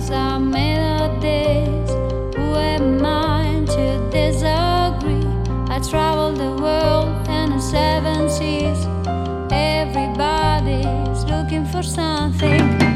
hearts are made of this. Who am I to disagree? I travel the world and the seven seas. Everybody's looking for something.